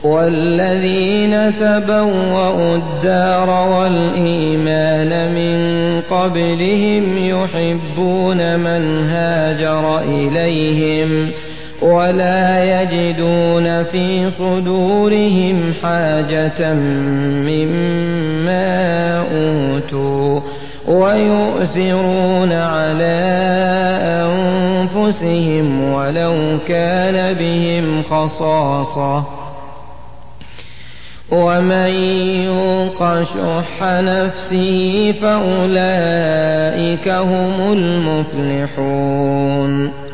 والذين تبوأوا الدار والإيمان من قبلهم يحبون من هاجر إليهم ولا يجدون في صدورهم حاجة مما أوتوا ويؤثرون على أنفسهم ولو كان بهم خصاصة ومن يوق شح نفسه فأولئك هم المفلحون